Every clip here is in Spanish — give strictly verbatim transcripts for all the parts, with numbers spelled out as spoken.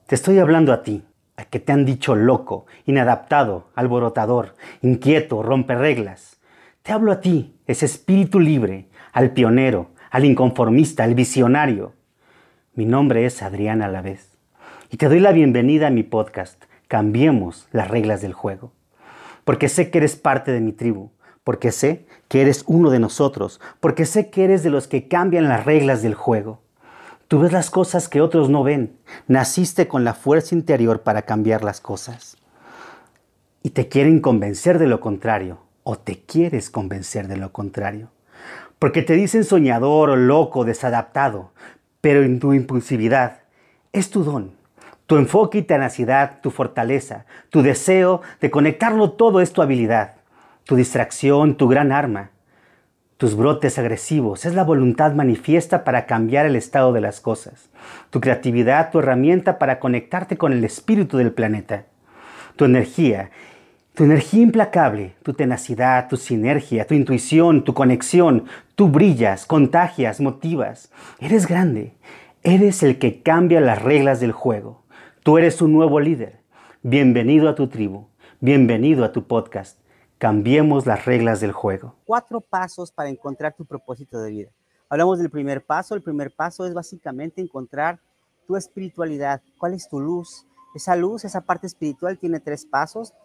Te estoy hablando a ti, al que te han dicho loco, inadaptado, alborotador, inquieto, romperreglas. Te hablo a ti, ese espíritu libre, al pionero, al inconformista, al visionario. Mi nombre es Adrián Alavés y te doy la bienvenida a mi podcast, Cambiemos las reglas del juego. Porque sé que eres parte de mi tribu, porque sé que eres uno de nosotros, porque sé que eres de los que cambian las reglas del juego. Tú ves las cosas que otros no ven. Naciste con la fuerza interior para cambiar las cosas. Y te quieren convencer de lo contrario, o te quieres convencer de lo contrario. Porque te dicen soñador o loco, desadaptado, pero en tu impulsividad es tu don. Tu enfoque y tenacidad, tu fortaleza, tu deseo de conectarlo todo es tu habilidad. Tu distracción, tu gran arma. Tus brotes agresivos es la voluntad manifiesta para cambiar el estado de las cosas. Tu creatividad, tu herramienta para conectarte con el espíritu del planeta. Tu energía, tu energía implacable, tu tenacidad, tu sinergia, tu intuición, tu conexión. Tú brillas, contagias, motivas. Eres grande. Eres el que cambia las reglas del juego. Tú eres un nuevo líder. Bienvenido a tu tribu. Bienvenido a tu podcast. Cambiemos las reglas del juego. Cuatro pasos para encontrar tu propósito de vida. Hablamos del primer paso. El primer paso es básicamente encontrar tu espiritualidad. ¿Cuál es tu luz? Esa luz, esa parte espiritual tiene tres pasos.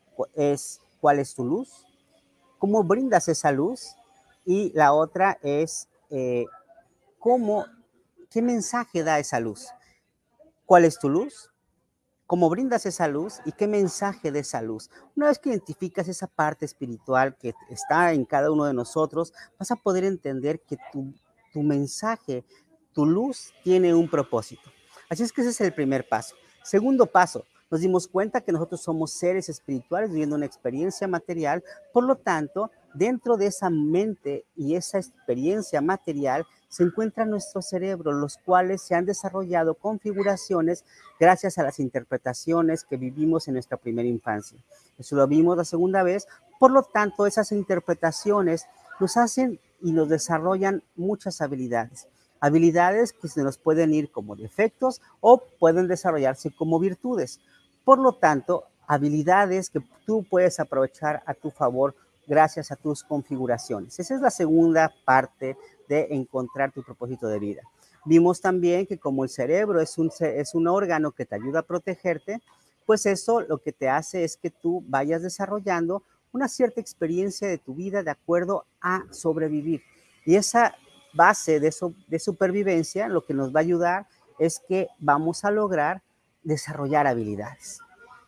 Es ¿cuál es tu luz? ¿Cómo brindas esa luz? Y la otra es eh, ¿cómo, qué mensaje da esa luz? ¿Cuál es tu luz? ¿Cómo brindas esa luz y qué mensaje de esa luz? Una vez que identificas esa parte espiritual que está en cada uno de nosotros, vas a poder entender que tu, tu mensaje, tu luz tiene un propósito. Así es que ese es el primer paso. Segundo paso, nos dimos cuenta que nosotros somos seres espirituales viviendo una experiencia material, por lo tanto, dentro de esa mente y esa experiencia material se encuentra nuestro cerebro, los cuales se han desarrollado configuraciones gracias a las interpretaciones que vivimos en nuestra primera infancia. Eso lo vimos la segunda vez, por lo tanto, esas interpretaciones nos hacen y nos desarrollan muchas habilidades. Habilidades que se nos pueden ir como defectos o pueden desarrollarse como virtudes. Por lo tanto, habilidades que tú puedes aprovechar a tu favor gracias a tus configuraciones. Esa es la segunda parte de encontrar tu propósito de vida. Vimos también que como el cerebro es un, es un órgano que te ayuda a protegerte, pues eso lo que te hace es que tú vayas desarrollando una cierta experiencia de tu vida de acuerdo a sobrevivir. Y esa base de, so, de supervivencia lo que nos va a ayudar es que vamos a lograr desarrollar habilidades.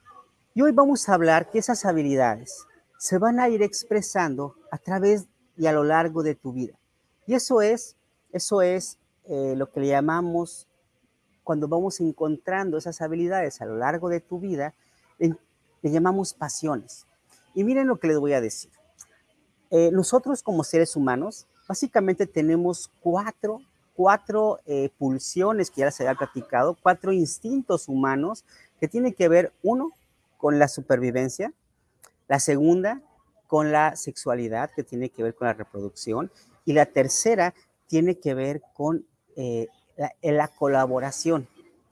Y hoy vamos a hablar que esas habilidades se van a ir expresando a través y a lo largo de tu vida. Y eso es, eso es eh, lo que le llamamos, cuando vamos encontrando esas habilidades a lo largo de tu vida, le, le llamamos pasiones. Y miren lo que les voy a decir. Eh, nosotros como seres humanos, básicamente tenemos cuatro, cuatro eh, pulsiones que ya les había platicado, cuatro instintos humanos que tienen que ver, uno, con la supervivencia, la segunda, con la sexualidad, que tiene que ver con la reproducción, y la tercera tiene que ver con eh, la, la colaboración.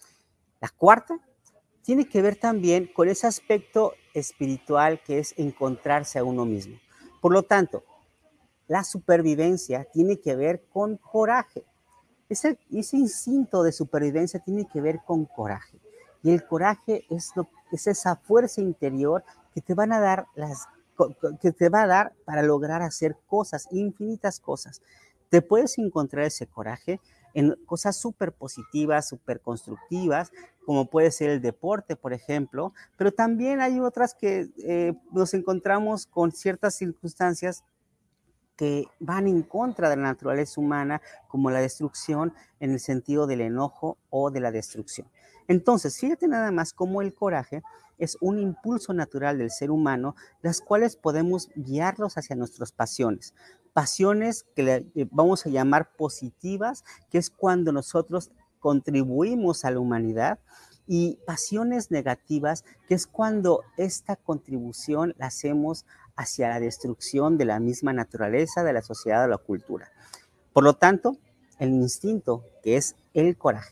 La cuarta tiene que ver también con ese aspecto espiritual que es encontrarse a uno mismo. Por lo tanto, la supervivencia tiene que ver con coraje. Ese, ese instinto de supervivencia tiene que ver con coraje. Y el coraje es, lo, es esa fuerza interior que te van a dar las, que te va a dar para lograr hacer cosas, infinitas cosas. Te puedes encontrar ese coraje en cosas súper positivas, súper constructivas, como puede ser el deporte, por ejemplo, pero también hay otras que eh, nos encontramos con ciertas circunstancias que van en contra de la naturaleza humana, como la destrucción en el sentido del enojo o de la destrucción. Entonces, fíjate nada más cómo el coraje es un impulso natural del ser humano, las cuales podemos guiarlos hacia nuestras pasiones. Pasiones que le vamos a llamar positivas, que es cuando nosotros contribuimos a la humanidad, y pasiones negativas, que es cuando esta contribución la hacemos hacia la destrucción de la misma naturaleza, de la sociedad o la cultura. Por lo tanto, el instinto, que es el coraje,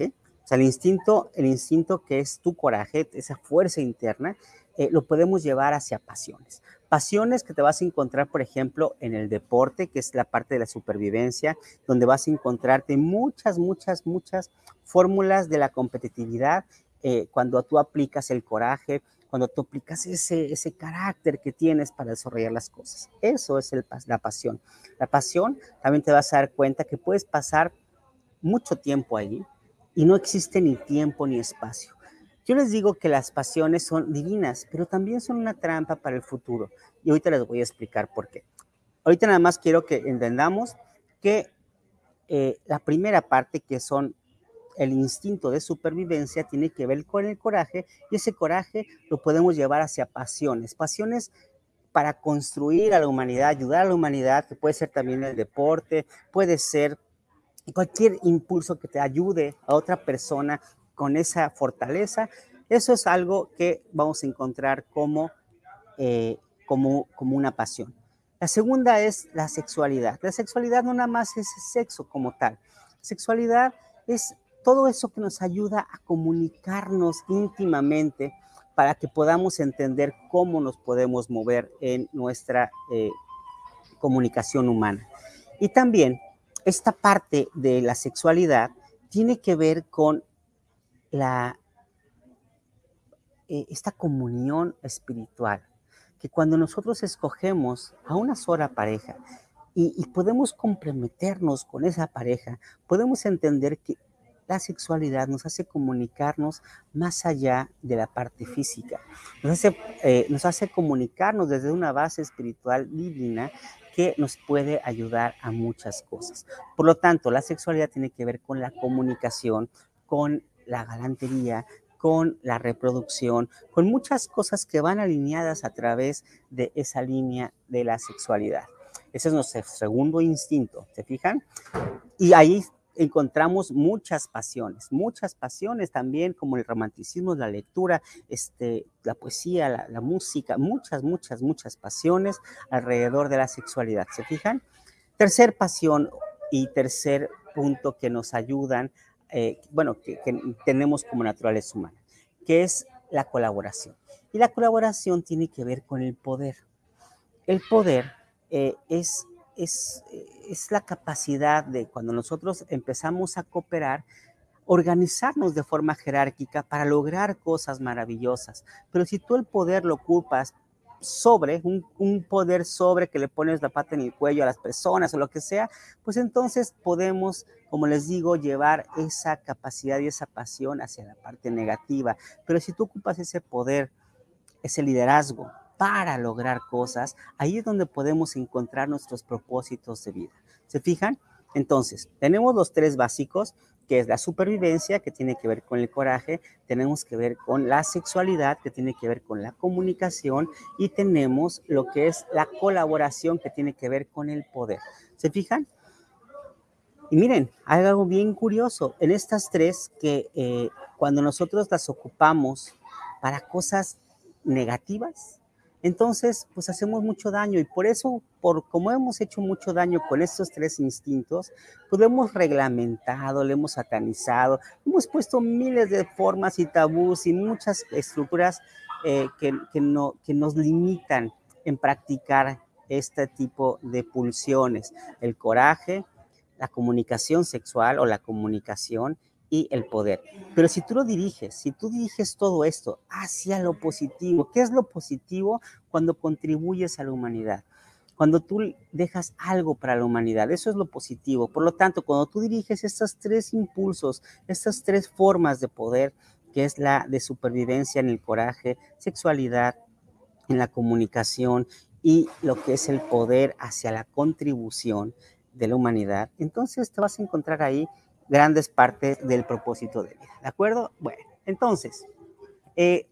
O sea, el instinto, el instinto que es tu coraje, esa fuerza interna, eh, lo podemos llevar hacia pasiones. Pasiones que te vas a encontrar, por ejemplo, en el deporte, que es la parte de la supervivencia, donde vas a encontrarte muchas, muchas, muchas fórmulas de la competitividad, eh, cuando tú aplicas el coraje, cuando tú aplicas ese, ese carácter que tienes para desarrollar las cosas. Eso es el, la pasión. La pasión, también te vas a dar cuenta que puedes pasar mucho tiempo ahí y no existe ni tiempo ni espacio. Yo les digo que las pasiones son divinas, pero también son una trampa para el futuro. Y ahorita les voy a explicar por qué. Ahorita nada más quiero que entendamos que eh, la primera parte, que son el instinto de supervivencia, tiene que ver con el coraje, y ese coraje lo podemos llevar hacia pasiones. Pasiones para construir a la humanidad, ayudar a la humanidad, que puede ser también el deporte, puede ser cualquier impulso que te ayude a otra persona con esa fortaleza. Eso es algo que vamos a encontrar como, eh, como, como una pasión. La segunda es la sexualidad. La sexualidad no nada más es sexo como tal. Sexualidad es todo eso que nos ayuda a comunicarnos íntimamente para que podamos entender cómo nos podemos mover en nuestra eh, comunicación humana. Y también esta parte de la sexualidad tiene que ver con la, eh, esta comunión espiritual, que cuando nosotros escogemos a una sola pareja y, y podemos comprometernos con esa pareja, podemos entender que la sexualidad nos hace comunicarnos más allá de la parte física, nos hace, eh, nos hace comunicarnos desde una base espiritual divina que nos puede ayudar a muchas cosas. Por lo tanto, la sexualidad tiene que ver con la comunicación, con la galantería, con la reproducción, con muchas cosas que van alineadas a través de esa línea de la sexualidad. Ese es nuestro segundo instinto, ¿se fijan? Y ahí encontramos muchas pasiones, muchas pasiones también, como el romanticismo, la lectura, este, la poesía, la, la música, muchas, muchas, muchas pasiones alrededor de la sexualidad, ¿se fijan? Tercer pasión y tercer punto que nos ayudan, eh, bueno, que, que tenemos como naturaleza humana, que es la colaboración. Y la colaboración tiene que ver con el poder. El poder eh, es, es, es la capacidad de, cuando nosotros empezamos a cooperar, organizarnos de forma jerárquica para lograr cosas maravillosas. Pero si tú el poder lo ocupas sobre, un, un poder sobre que le pones la pata en el cuello a las personas o lo que sea, pues entonces podemos, como les digo, llevar esa capacidad y esa pasión hacia la parte negativa. Pero si tú ocupas ese poder, ese liderazgo para lograr cosas, ahí es donde podemos encontrar nuestros propósitos de vida. ¿Se fijan? Entonces, tenemos los tres básicos, que es la supervivencia, que tiene que ver con el coraje, tenemos que ver con la sexualidad, que tiene que ver con la comunicación, y tenemos lo que es la colaboración, que tiene que ver con el poder. ¿Se fijan? Y miren, hay algo bien curioso en estas tres, que eh, cuando nosotros las ocupamos para cosas negativas, entonces pues hacemos mucho daño, y por eso, por como hemos hecho mucho daño con estos tres instintos, pues lo hemos reglamentado, lo hemos satanizado, hemos puesto miles de formas y tabús y muchas estructuras eh, que, que, no, que nos limitan en practicar este tipo de pulsiones, el coraje, la comunicación sexual o la comunicación y el poder. Pero si tú lo diriges, si tú diriges todo esto hacia lo positivo, ¿qué es lo positivo? Cuando contribuyes a la humanidad, cuando tú dejas algo para la humanidad, eso es lo positivo. Por lo tanto, cuando tú diriges estos tres impulsos, estas tres formas de poder, que es la de supervivencia en el coraje, sexualidad en la comunicación y lo que es el poder hacia la contribución de la humanidad, entonces te vas a encontrar ahí grandes partes del propósito de vida, ¿de acuerdo? Bueno, entonces, eh,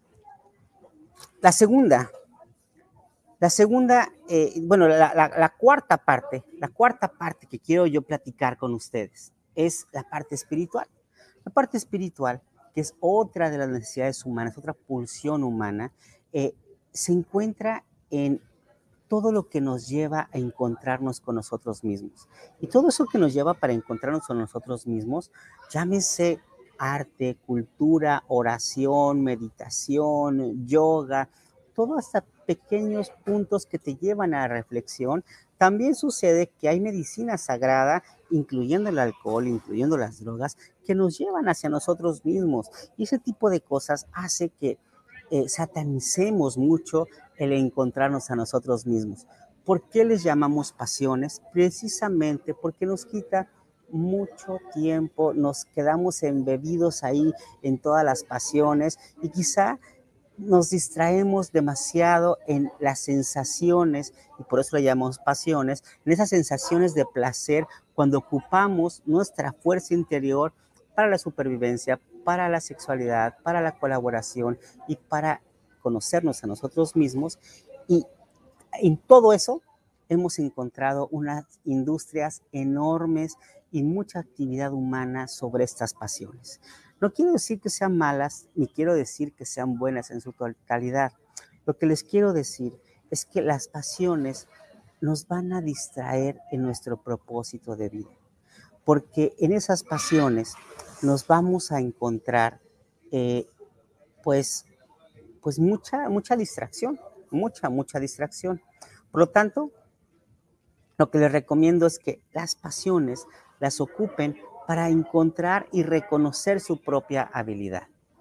la segunda, la segunda, eh, bueno, la, la, la cuarta parte, la cuarta parte que quiero yo platicar con ustedes es la parte espiritual. La parte espiritual, que es otra de las necesidades humanas, otra pulsión humana, eh, se encuentra en todo lo que nos lleva a encontrarnos con nosotros mismos. Y todo eso que nos lleva para encontrarnos con nosotros mismos, llámese arte, cultura, oración, meditación, yoga, todos hasta pequeños puntos que te llevan a la reflexión. También sucede que hay medicina sagrada, incluyendo el alcohol, incluyendo las drogas, que nos llevan hacia nosotros mismos. Y ese tipo de cosas hace que eh, satanicemos mucho el encontrarnos a nosotros mismos. ¿Por qué les llamamos pasiones? Precisamente porque nos quita mucho tiempo, nos quedamos embebidos ahí en todas las pasiones y quizá nos distraemos demasiado en las sensaciones, y por eso le llamamos pasiones, en esas sensaciones de placer cuando ocupamos nuestra fuerza interior para la supervivencia, para la sexualidad, para la colaboración y para conocernos a nosotros mismos. Y en todo eso hemos encontrado unas industrias enormes y mucha actividad humana sobre estas pasiones. No quiero decir que sean malas, ni quiero decir que sean buenas en su totalidad. Lo que les quiero decir es que las pasiones nos van a distraer en nuestro propósito de vida, porque en esas pasiones nos vamos a encontrar eh, pues, pues mucha, mucha distracción, mucha, mucha distracción. Por lo tanto, lo que les recomiendo es que las pasiones las ocupen para encontrar y reconocer su propia habilidad.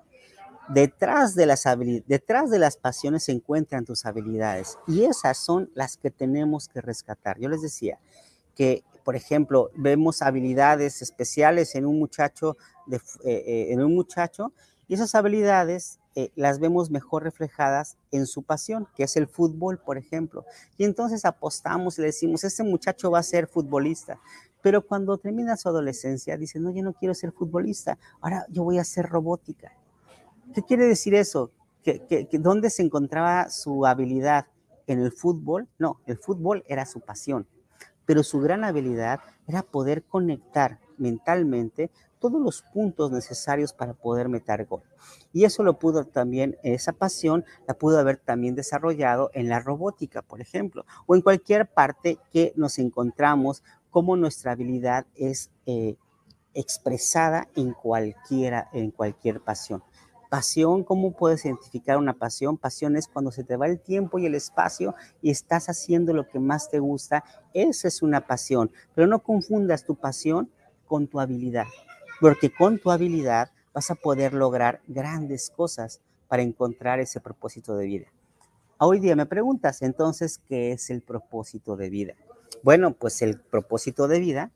Detrás de, las detrás de las pasiones se encuentran tus habilidades y esas son las que tenemos que rescatar. Yo les decía que, por ejemplo, vemos habilidades especiales en un muchacho, de, eh, en un muchacho y esas habilidades eh, las vemos mejor reflejadas en su pasión, que es el fútbol, por ejemplo. Y entonces apostamos y le decimos, este muchacho va a ser futbolista. Pero cuando termina su adolescencia, dice, no, yo no quiero ser futbolista, ahora yo voy a hacer robótica. ¿Qué quiere decir eso? ¿Que, que, que ¿Dónde se encontraba su habilidad? ¿En el fútbol? No, el fútbol era su pasión, pero su gran habilidad era poder conectar mentalmente todos los puntos necesarios para poder meter gol. Y eso lo pudo también, esa pasión la pudo haber también desarrollado en la robótica, por ejemplo, o en cualquier parte que nos encontramos, como nuestra habilidad es eh, expresada en cualquiera, en cualquier pasión. Pasión, ¿cómo puedes identificar una pasión? Pasión es cuando se te va el tiempo y el espacio y estás haciendo lo que más te gusta. Esa es una pasión, pero no confundas tu pasión con tu habilidad, porque con tu habilidad vas a poder lograr grandes cosas para encontrar ese propósito de vida. Hoy día me preguntas, entonces, ¿qué es el propósito de vida? Bueno, pues el propósito de vida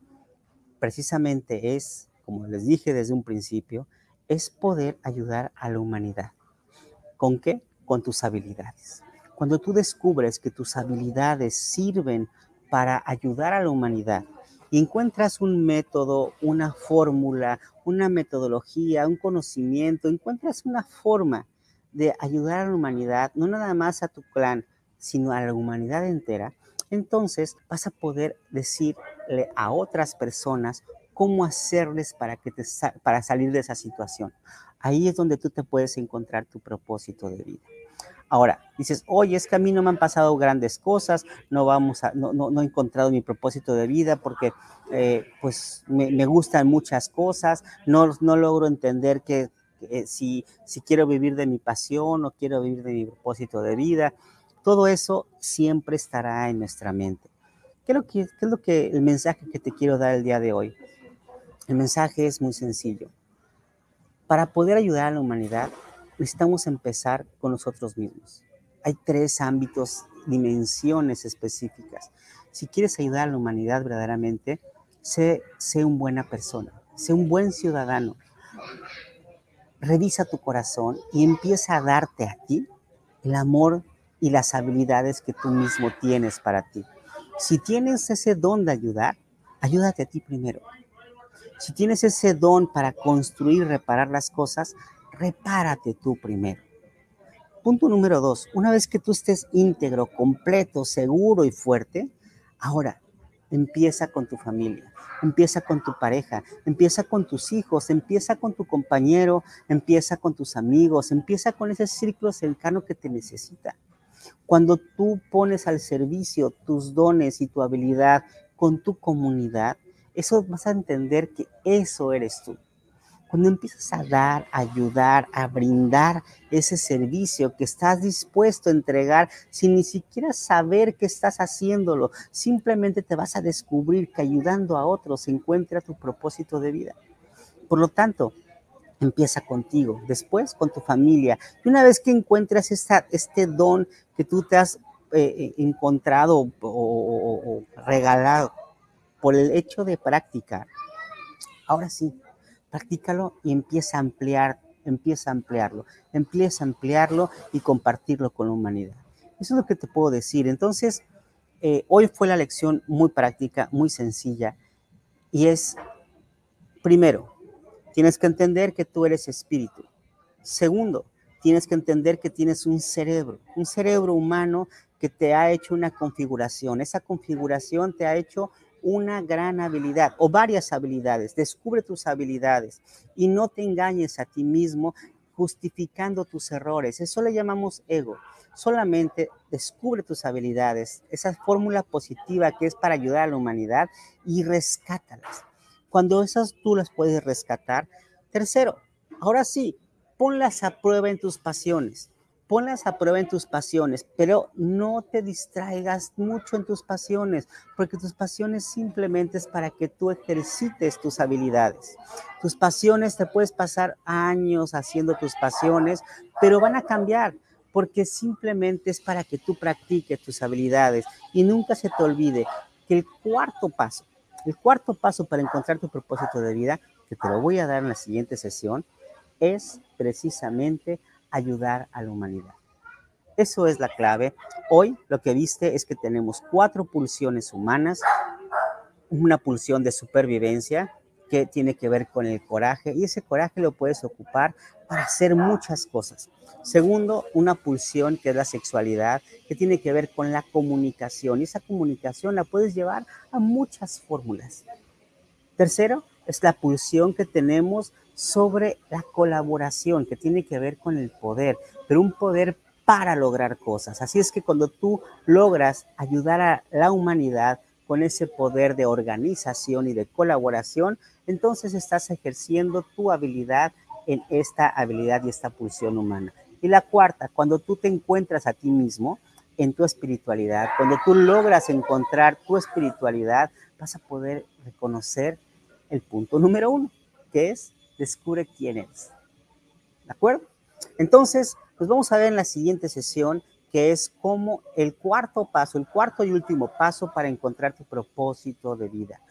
precisamente es, como les dije desde un principio, es poder ayudar a la humanidad. ¿Con qué? Con tus habilidades. Cuando tú descubres que tus habilidades sirven para ayudar a la humanidad y encuentras un método, una fórmula, una metodología, un conocimiento, encuentras una forma de ayudar a la humanidad, no nada más a tu clan, sino a la humanidad entera, entonces vas a poder decirle a otras personas cómo hacerles para, que te, para salir de esa situación. Ahí es donde tú te puedes encontrar tu propósito de vida. Ahora, dices, oye, es que a mí no me han pasado grandes cosas, no, vamos a, no, no, no he encontrado mi propósito de vida porque eh, pues me, me gustan muchas cosas, no, no logro entender que eh, si, si quiero vivir de mi pasión o quiero vivir de mi propósito de vida. Todo eso siempre estará en nuestra mente. ¿Qué es lo que, qué es lo que el mensaje que te quiero dar el día de hoy? El mensaje es muy sencillo. Para poder ayudar a la humanidad, necesitamos empezar con nosotros mismos. Hay tres ámbitos, dimensiones específicas. Si quieres ayudar a la humanidad verdaderamente, sé, sé una buena persona, sé un buen ciudadano. Revisa tu corazón y empieza a darte a ti el amor y las habilidades que tú mismo tienes para ti. Si tienes ese don de ayudar, ayúdate a ti primero. Si tienes ese don para construir, reparar las cosas, repárate tú primero. Punto número dos, una vez que tú estés íntegro, completo, seguro y fuerte, ahora empieza con tu familia, empieza con tu pareja, empieza con tus hijos, empieza con tu compañero, empieza con tus amigos, empieza con ese círculo cercano que te necesita. Cuando tú pones al servicio tus dones y tu habilidad con tu comunidad, eso vas a entender que eso eres tú. Cuando empiezas a dar, a ayudar, a brindar ese servicio que estás dispuesto a entregar sin ni siquiera saber que estás haciéndolo, simplemente te vas a descubrir que ayudando a otros se encuentra tu propósito de vida. Por lo tanto, empieza contigo, después con tu familia. Y una vez que encuentras esta, este don que tú te has eh, encontrado o, o, o regalado por el hecho de practicar, ahora sí, practícalo y empieza a ampliar, empieza a ampliarlo, empieza a ampliarlo y compartirlo con la humanidad. Eso es lo que te puedo decir. Entonces, eh, hoy fue la lección muy práctica, muy sencilla, y es, primero, tienes que entender que tú eres espíritu. Segundo, tienes que entender que tienes un cerebro, un cerebro humano que te ha hecho una configuración. Esa configuración te ha hecho una gran habilidad o varias habilidades. Descubre tus habilidades y no te engañes a ti mismo justificando tus errores. Eso le llamamos ego. Solamente descubre tus habilidades, esa fórmula positiva que es para ayudar a la humanidad, y rescátalas. Cuando esas tú las puedes rescatar. Tercero, ahora sí, ponlas a prueba en tus pasiones. Ponlas a prueba en tus pasiones, pero no te distraigas mucho en tus pasiones, porque tus pasiones simplemente es para que tú ejercites tus habilidades. Tus pasiones, te puedes pasar años haciendo tus pasiones, pero van a cambiar, porque simplemente es para que tú practiques tus habilidades. Y nunca se te olvide que el cuarto paso, el cuarto paso para encontrar tu propósito de vida, que te lo voy a dar en la siguiente sesión, es precisamente ayudar a la humanidad. Eso es la clave. Hoy lo que viste es que tenemos cuatro pulsiones humanas, una pulsión de supervivencia que tiene que ver con el coraje, y ese coraje lo puedes ocupar para hacer muchas cosas. Segundo, una pulsión que es la sexualidad, que tiene que ver con la comunicación, y esa comunicación la puedes llevar a muchas fórmulas. Tercero, es la pulsión que tenemos sobre la colaboración, que tiene que ver con el poder, pero un poder para lograr cosas. Así es que cuando tú logras ayudar a la humanidad con ese poder de organización y de colaboración, entonces estás ejerciendo tu habilidad en esta habilidad y esta pulsión humana. Y la cuarta, cuando tú te encuentras a ti mismo en tu espiritualidad, cuando tú logras encontrar tu espiritualidad, vas a poder reconocer el punto número uno, que es descubre quién eres. ¿De acuerdo? Entonces, nos vamos a ver en la siguiente sesión, que es como el cuarto paso, el cuarto y último paso para encontrar tu propósito de vida.